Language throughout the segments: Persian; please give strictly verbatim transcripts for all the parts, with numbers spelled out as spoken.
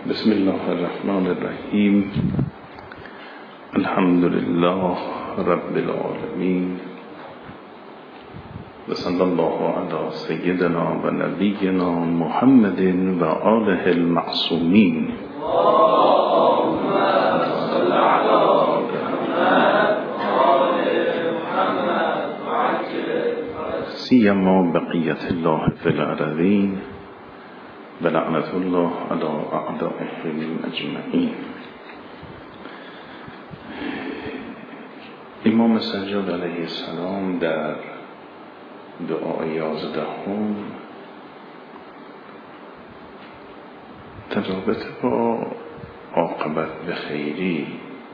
بسم الله الرحمن الرحیم. الحمد لله رب العالمین و صلی الله علی سیدنا و نبینا محمد و آله المعصومین. سیما بقیت الله فی الارضین و لعنت الله علی اعدائهم اجمعین. امام سجاد علیه السلام در دعای یازدهم در رابطه با عاقبت به خیری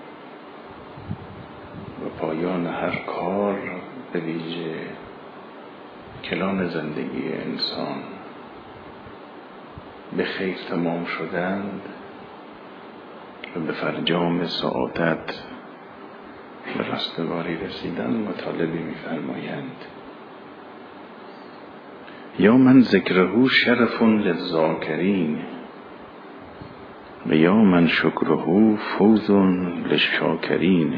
و پایان هر کار، به ویژه کلان زندگی انسان، به خیر تمام شدند و به فرجام سعادت و رستگاری رسیدن مطالبی می‌فرمایند. یا من ذکره شرف للذاکرین و یا من شکره فوز للشاکرین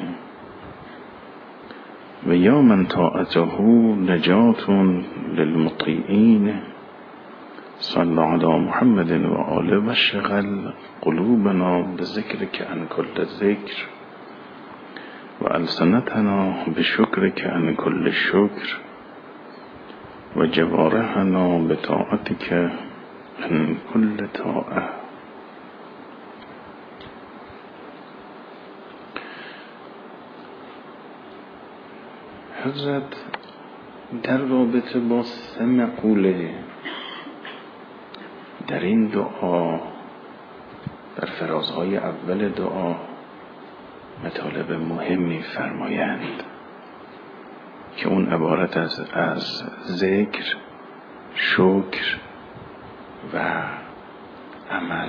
و یا من طاعته نجات للمطیعین. صلی علی محمد و آله و شغل قلوبنا بذکرک عن کل ذکر و السنتنا بشکرک عن کل شکر و جوارحنا بطاعتک عن کل طاعه. حضرت در رابطه با سه مقوله در این دعا، در فرازهای اول دعا، مطالب مهمی فرمایند که اون عبارت از از ذکر، شکر و عمل.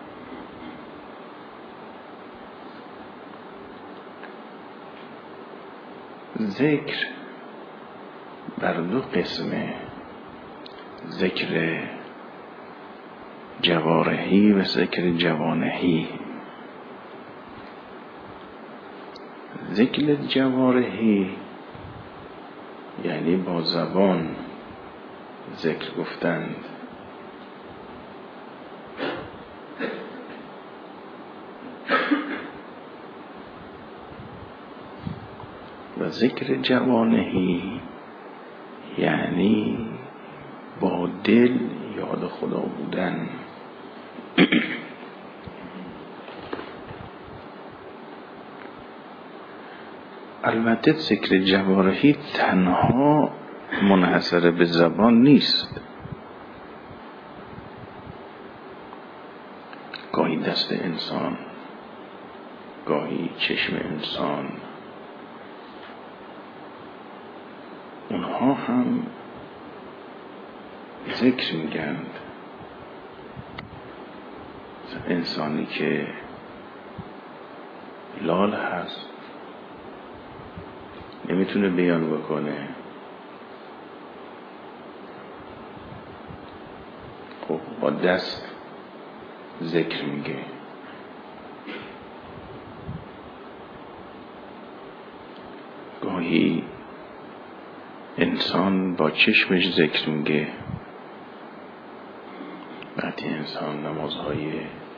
ذکر بر دو قسمه: ذکر جوارحی و ذکر جوانحی. ذکر جوارحی یعنی با زبان ذکر گفتند و ذکر جوانحی یعنی با دل یاد خدا بودن. البته ذکر جوارحی تنها منحصر به زبان نیست. گاهی دست انسان، گاهی چشم انسان، اونها هم ذکر میگند. انسانی که لال هست، نمیتونه بیان بکنه، خب با دست ذکر میگه. گاهی انسان با چشمش ذکر میگه. وقتی انسان نمازهای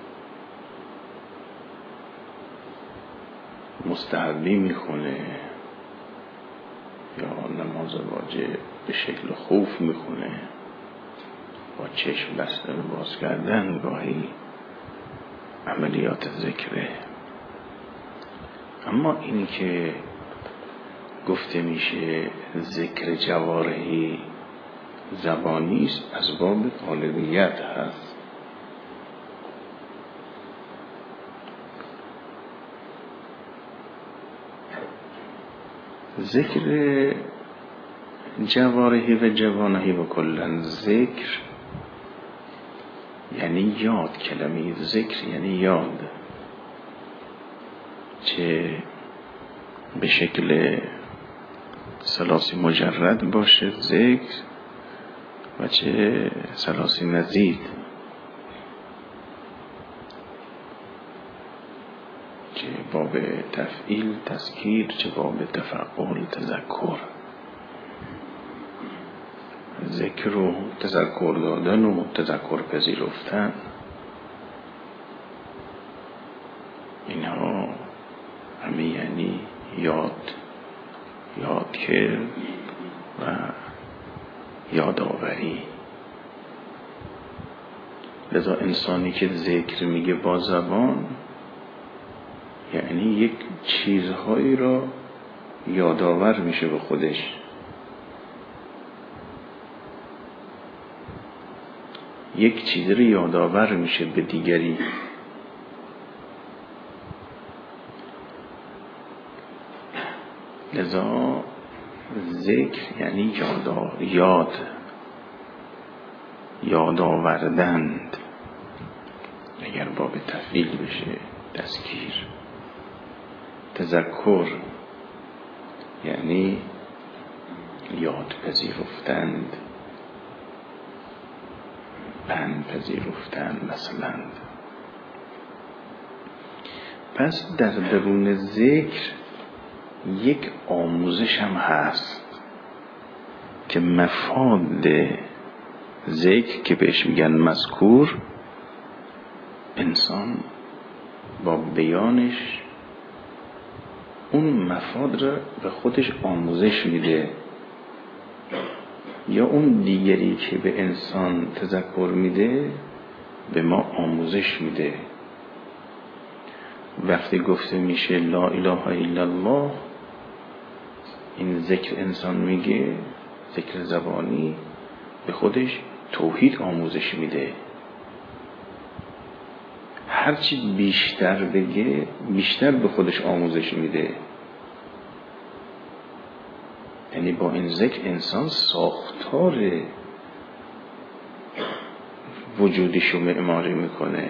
مستحبی میخونه یا نماز واجب به شکل خوف میخونه، با چشم بسته و باز کردن، گاهی عملیات ذکره. اما اینی که گفته میشه ذکر جوارحی زبانی است، از باب غالبیت هست. ذکر جوارحی و جوانحی و کلن ذکر یعنی یاد. کلمه ذکر یعنی یاد، چه به شکل ثلاثی مجرد باشه ذکر و چه ثلاثی مزید. چه باب تفعیل تذکیر، چه باب تفعول تذکر. ذکر و تذکر دادن و تذکر پذیرفتن، اینها همه یعنی یاد یاد کرد و یادآوری. لذا انسانی که ذکر میگه با زبان، یعنی یک چیزهایی را یادآور میشه به خودش، یک چیز رو یادآور میشه به دیگری. لذا ذکر یعنی یاد یاد یادآوردند. اگر باب تفعیل بشه تذکیر. تذکر یعنی یاد پذیرفتند، پند پذیرفتند مثلا. پس در درون ذکر یک آموزش هم هست که مفاد ذکر که بهش میگن مذکور، انسان با بیانش اون مفاد را به خودش آموزش میده، یا اون دیگری که به انسان تذکر میده به ما آموزش میده. وقتی گفته میشه لا اله الا الله، این ذکر انسان میگه، ذکر زبانی به خودش توحید آموزش میده. هرچی بیشتر بگه بیشتر به خودش آموزش میده. یعنی با این ذکر انسان ساختار وجودشو معماری میکنه.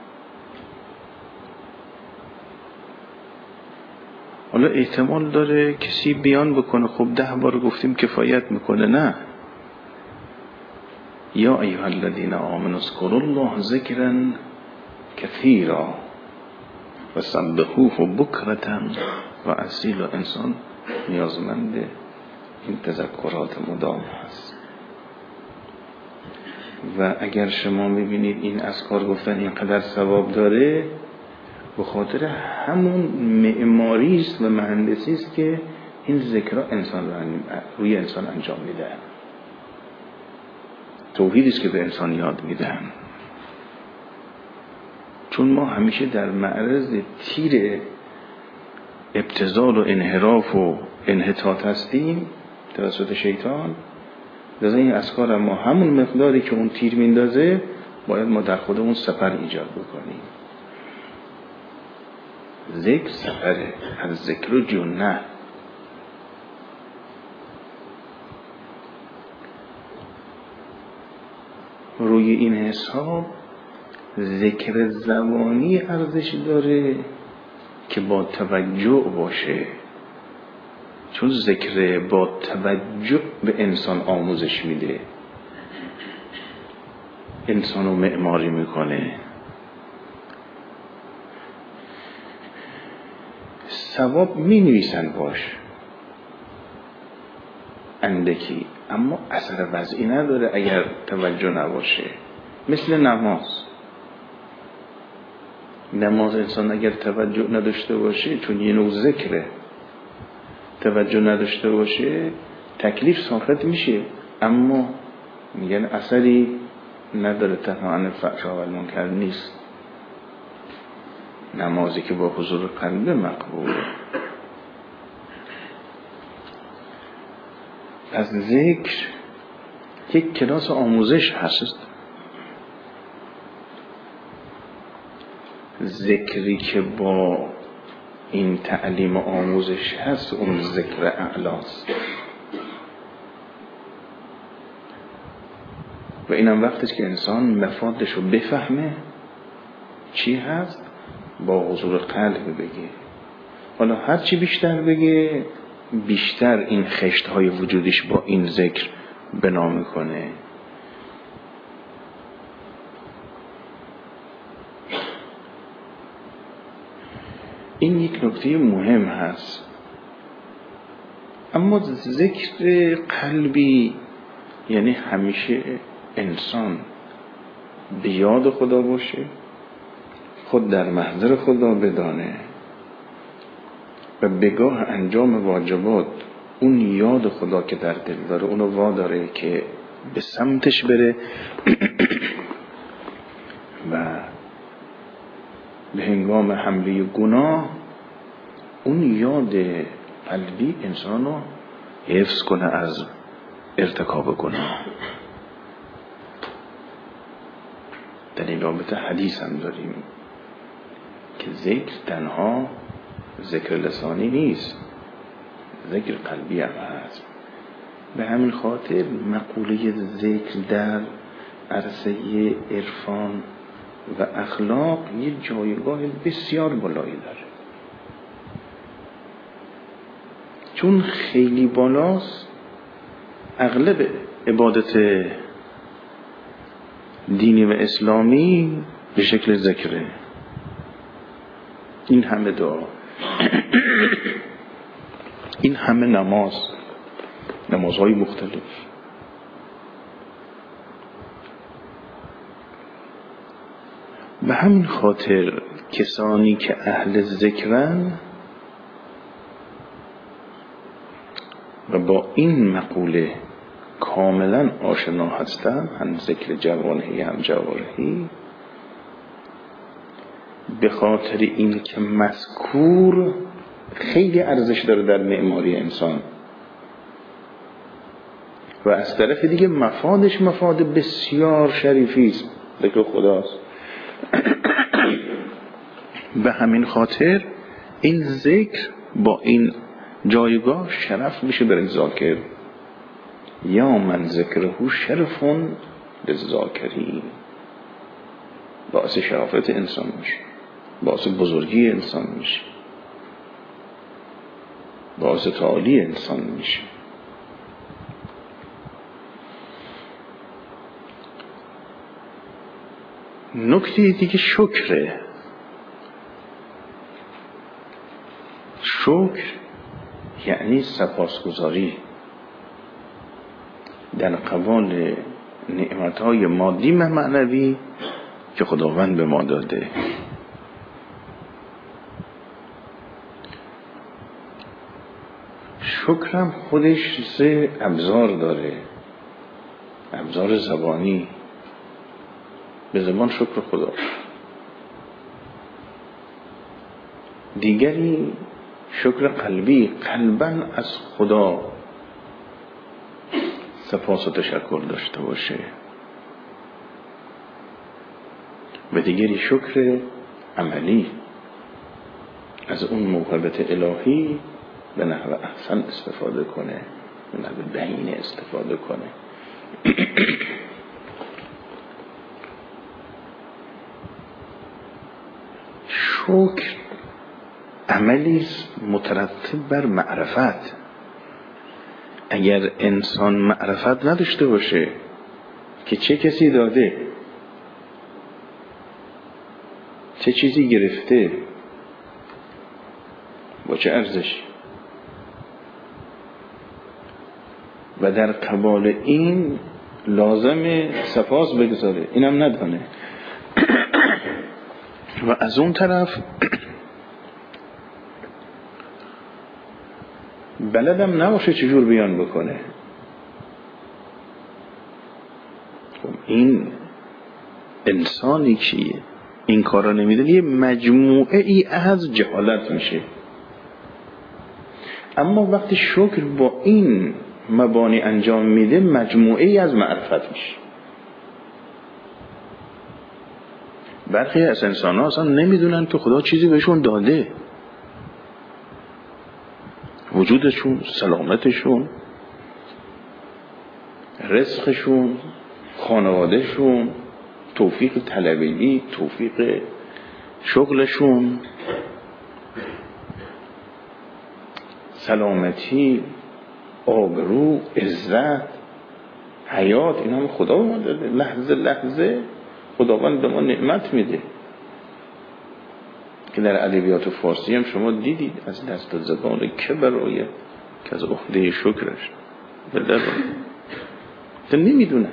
حالا احتمال داره کسی بیان بکنه خب ده بار گفتیم کفایت میکنه. نه، یا ایها الذین آمنوا اذکروا الله ذکرا کثیرا و سبحوه بکرة و اصیلا. انسان نیازمند این تذکرات مدام هست. و اگر شما میبینید این اذکار گفتن اینقدر ثواب داره، به خاطر همون معماری است و مهندسی است که این ذکرها انسان روی انسان انجام میدن. توحیدی است که به انسان یاد میدن. چون ما همیشه در معرض تیر ابتذال و انحراف و انحطاط هستیم توسط شیطان، لذا این اذکار ما همون مقداری که اون تیر میندازه باید ما در خودمون سپر ایجاد بکنیم. ذکر سپره، از ذکر و جنه. روی این حساب ذکر زبانی ارزش داره که با توجه باشه، چون ذکر با توجه به انسان آموزش میده، انسانو معماری میکنه. ثواب می نویسن باش اندکی، اما اثر وضعی نداره اگر توجه نباشه. مثل نماز. نماز انسان اگر توجه نداشته باشه، چون یه نوع ذکره، توجه نداشته باشه تکلیف ساقط میشه، اما میگن اثری نداره، تنها عن الفحشاء و المنکر نیست. نمازی که با حضور قلب مقبوله. از ذکر یک کلاس آموزش هست. ذکری که با این تعلیم آموزش هست اون ذکر اعلاست. و اینم وقتیست که انسان مفادش رو بفهمه چی هست، با حضور قلب بگه. حالا هر چی بیشتر بگه بیشتر این خشت‌های وجودش با این ذکر بنا میکنه. این یک نکته مهم هست. اما ذکر قلبی یعنی همیشه انسان به یاد خدا باشه، خود در محضر خدا بدانه و بگاه انجام واجبات اون یاد خدا که در دل داره اونو واداره که به سمتش بره و به هنگام حمله گناه اون یاد قلبی انسانو حفظ کنه از ارتکاب گناه. در این رابطه حدیث هم داریم که ذکر تنها ذکر لسانی نیست، ذکر قلبی هم هست. به همین خاطر مقوله ذکر در عرصه عرفان و اخلاق یه جایگاه بسیار بالایی داره، چون خیلی بالاست. اغلب عبادت دینی و اسلامی به شکل ذکره، این همه دعا، این همه نماز، نمازهای مختلف. به همین خاطر کسانی که اهل ذکرن و با این مقوله کاملا آشنا هستن، هم ذکر جوانهی هم جوارحی، به خاطر این که مذکور خیلی ارزش داره در معماری انسان و از طرف دیگه مفادش مفاد بسیار شریفی است، ذکر خداست. به همین خاطر این ذکر با این جایگاه شرف میشه برای ذاکر. یا من ذکره شرفون للذاکرین، باعث شرافت انسان میشه، باعث بزرگی انسان میشه، باعث تعالی انسان میشه. نکته دیگه شکره. شکر یعنی سپاسگزاری در قبال نعمتهای مادی و معنوی که خداوند به ما داده. شکرم خودش سه ابزار داره. ابزار زبانی، به زبان شکر خدا. دیگری شکر قلبی، قلباً از خدا سپاس و تشکر داشته باشه. و دیگری شکر عملی، از اون موهبت الهی به نحو احسن استفاده کنه، به نحو بهینه استفاده کنه. شکر عملی مترتب بر معرفت. اگر انسان معرفت نداشته باشه که چه کسی داده، چه چیزی گرفته، با چه ارزش، و در قبال این لازم سپاس بگذاره، اینم ندانه، و از اون طرف بلدم نباشه چجور بیان بکنه، خب این انسانی که این کارا نمیدونه یه مجموعه ای از جهالت میشه. اما وقتی شکر با این مبانی انجام میده مجموعه ای از معرفت میشه. برخی از انسان ها اصلا نمیدونن که خدا چیزی بهشون داده، وجودشون، سلامتشون، رزقشون، خانوادهشون، توفیق طلبگی، توفیق شغلشون، سلامتی، آبرو، عزت، حیات، این هم خدا به ما داده. لحظه لحظه خداوند به ما نعمت میده. که در ادبیات فارسی هم شما دیدید از دست زبان که برآید که از عهده شکرش بلد تو نمیدونم.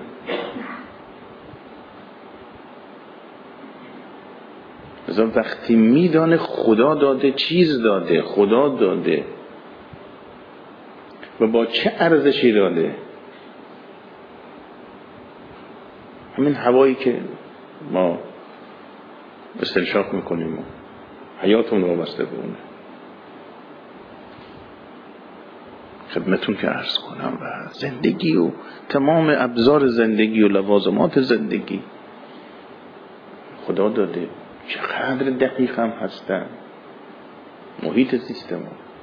مثلا وقتی میدانه خدا داده، چیز داده، خدا داده و با چه ارزشی داده، همین هوایی که ما استنشاق میکنیم و حیاتون رو وابسته به اونه. خدمتون که عرض کنم و زندگی و تمام ابزار زندگی و لوازمات زندگی خدا داده، چقدر دقیق هم هستن محیط سیستم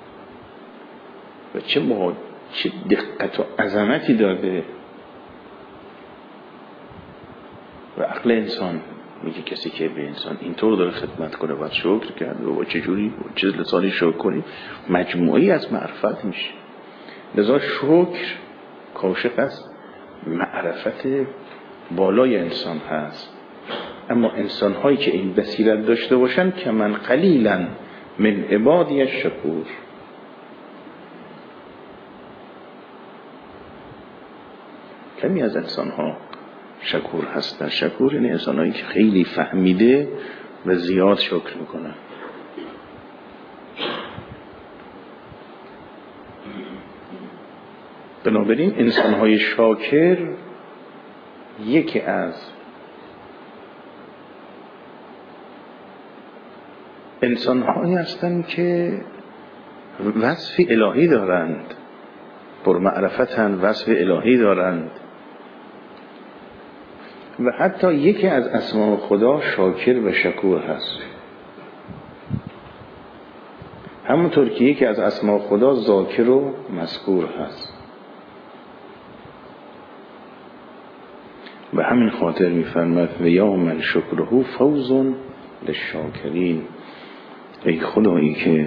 و چه ما چه دقت و عظمتی داده. و عقل انسان میگه کسی که به انسان اینطور داره خدمت کنه باید شکر کرد و با چجوری با چه لسانی شکر کنیم، مجموعی از معرفت میشه. لذا شکر کاشف است معرفت بالای انسان هست. اما انسان هایی که این بصیرت داشته باشن که من قلیلا من عبادی الشکور، کمی از انسان ها شکور هستن. شکور یعنی انسان هایی که خیلی فهمیده و زیاد شکر میکنن. بنابراین انسان های شاکر یکی از انسان هایی هستند که وصف الهی دارند، پرمعرفتند، وصف الهی دارند و حتی یکی از اسماء خدا شاکر و شکور هست. همونطور که یکی از اسماء خدا ذاکر و مذکور هست. به همین خاطر می‌فرماید و یا من شکره فوز للشاکرین. ای خدایی که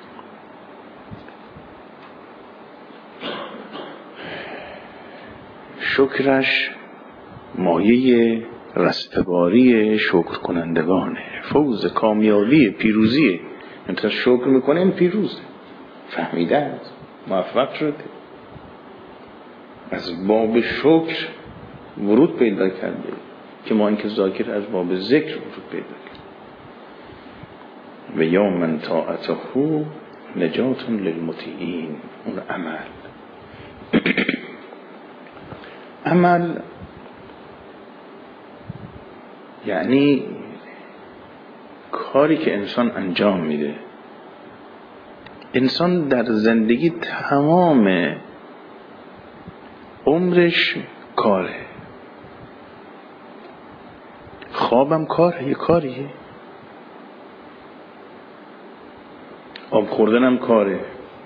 شکرش مایه رستگاری شکر کنندگانه، فوز کامیابی پیروزیه. انتظار شکر میکنه این پیروزه، فهمیده است، موفق شده، از باب شکر ورود پیدا کرده که ما اینکه ذاکر از باب ذکر ورود پیدا کرده. و یا من طاعته نجات للمطیعین. اون عمل عمل یعنی کاری که انسان انجام میده. انسان در زندگی تمام عمرش کاره. خوابم کاره، یه کاریه. آب خوردنم کاره،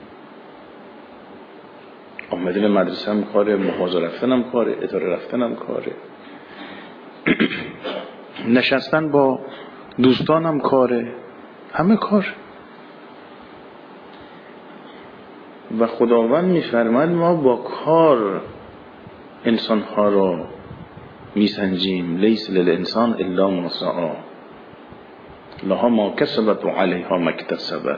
آمدن مدرسه هم کاره، مغازه رفتنم کاره، اداره رفتنم کاره، نشستن با دوستانم کاره، همه کار. و خداوند می‌فرماید ما با کار انسان‌ها را میسنجیم. لیس للانسان الا ما سعی لها ما کسبت و علیها ما اکتسبت.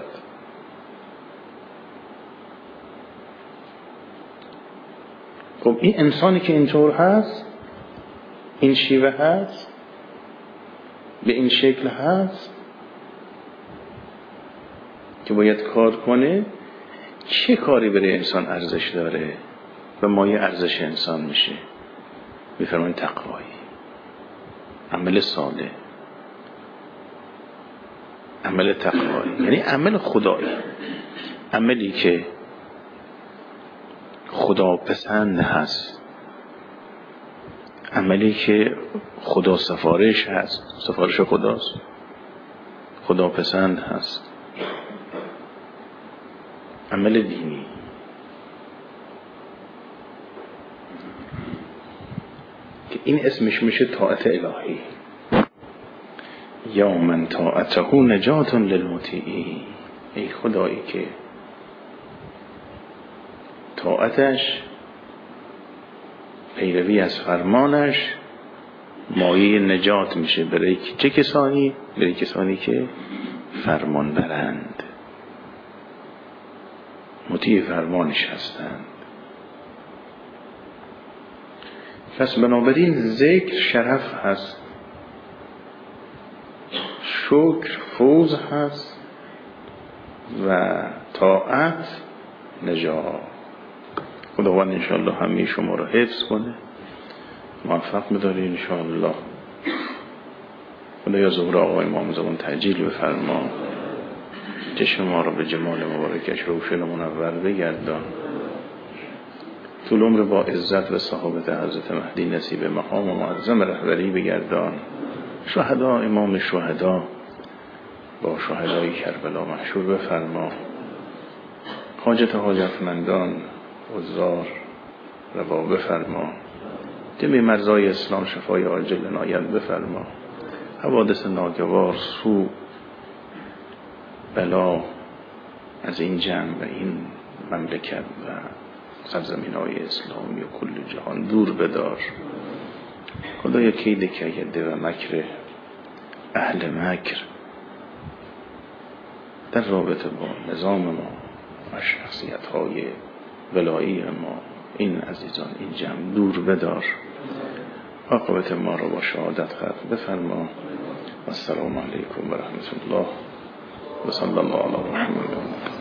خب این انسانی که اینطور هست، این شیوه هست، به این شکل هست که باید کار کنه، چه کاری برای انسان ارزش داره و مایه ارزش انسان میشه؟ میفرمایند تقوایی، عمل صالح، عمل تقوایی یعنی عمل خدایی، عملی که خدا پسند هست، عملی که خدا سفارش هست، سفارش خداست، خدا پسند هست، عمل دینی. که این اسمش میشه طاعت الهی. یا من طاعته نجات للمطیعین. ای خدایی که طاعتش، پیروی از فرمانش مایه نجات میشه برای چه کسانی؟ برای کسانی که فرمان برند، مطیع فرمانش هستند. پس بنابراین ذکر شرف هست، شکر فوز هست و طاعت نجات. خداوند انشاءالله همه شما رو حفظ کنه، موفق بداره انشاءالله. خدایا ظهور آقای امام زمان تعجیل بفرما، چشم ما رو به جمال مبارکش روشن و منور بگردان، طول عمر با عزت و صحابت حضرت مهدی نصیب مقام و معظم رهبری بگردان. شهدا امام شهدا با شهدای کربلا محشور بفرما. حاجت حاجتمندان عذار روا بفرما. جمعی مرزای اسلام شفای عاجل عنایت بفرما. حوادث ناگوار، سوء، بلا از این جمع و این مملکت و سرزمین های اسلامی و کل جهان دور بدار. خدایا کید کیده و مکر اهل مکر در رابطه با نظام ما و شخصیت های ولایی ما، این عزیزان این جمع دور بدار. عاقبت ما را با شهادت ختم بفرما. و السلام علیکم و رحمت الله و صلی الله علی محمد.